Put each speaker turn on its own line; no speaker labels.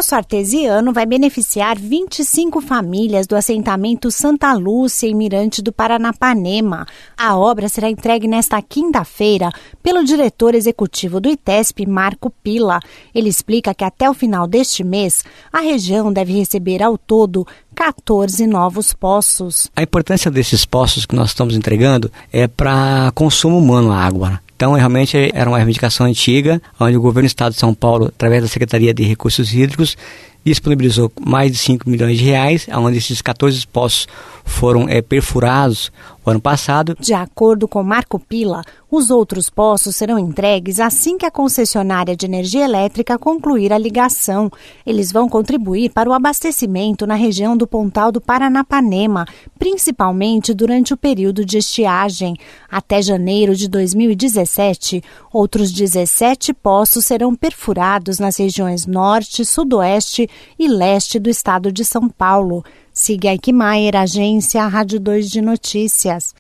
poço artesiano vai beneficiar 25 famílias do assentamento Santa Lúcia, em Mirante do Paranapanema. A obra será entregue nesta quinta-feira pelo diretor executivo do ITESP, Marco Pila. Ele explica que até o final deste mês, a região deve receber ao todo 14 novos poços.
A importância desses poços que nós estamos entregando é para consumo humano a água. Então, realmente, era uma reivindicação antiga, onde o governo do Estado de São Paulo, através da Secretaria de Recursos Hídricos, disponibilizou mais de 5 milhões de reais, onde esses 14 poços foram perfurados o ano passado.
De acordo com Marco Pila, os outros poços serão entregues assim que a concessionária de energia elétrica concluir a ligação. Eles vão contribuir para o abastecimento na região do Pontal do Paranapanema, principalmente durante o período de estiagem. Até janeiro de 2017, outros 17 poços serão perfurados nas regiões norte, sudoeste e leste do estado de São Paulo. Siga Eichmeier, agência Rádio 2 de Notícias.